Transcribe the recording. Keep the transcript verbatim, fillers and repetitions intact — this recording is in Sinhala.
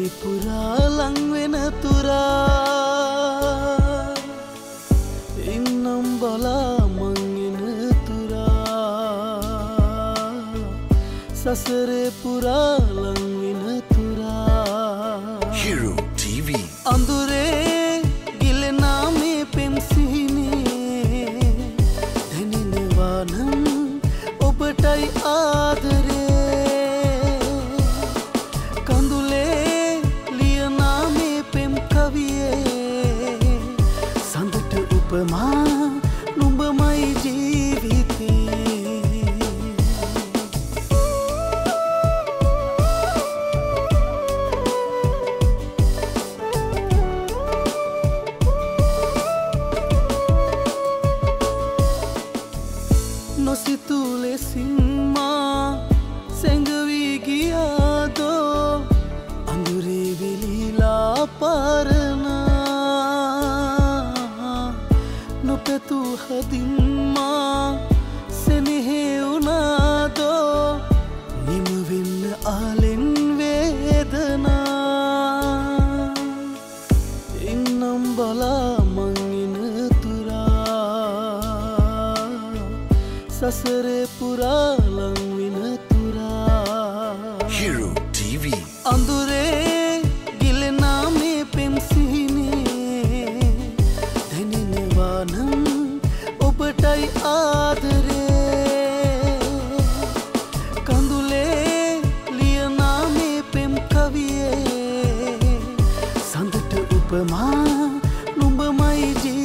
පුරා ලං වෙන තුරා ඉන්නම් බලා මං එන තුරා සසරේ පුරා ලං වෙන තුරා Hero ටී වී අඳුරේ ගිලෙනා මේ පෙම් සිහිනේ දැනෙනවා නම් ඔබටයි ආදරේ උපමා නුඹමයි ජීවිතේ නොසිතූ ලෙසින් මා සැඟවී ගියාදෝ අඳුරේ විලිලා පරනා නොපැතු හදින් මා සෙනෙහෙ වුණාදෝ නිමවෙන්න ආලෙන් වේදනා ඉන්නම් බලා මං එන තුරා සසරේ පුරා ලං වෙන තුරා Hero ටී වී අඳුරේ ගිලෙනා මේ පෙම් සිහිනේ දැනෙනවා නම් ඔබටයි ආදරේ කඳුලේ ලියනා මේ පෙම් කවියේ සඳට උපමා නුඹමයි ජී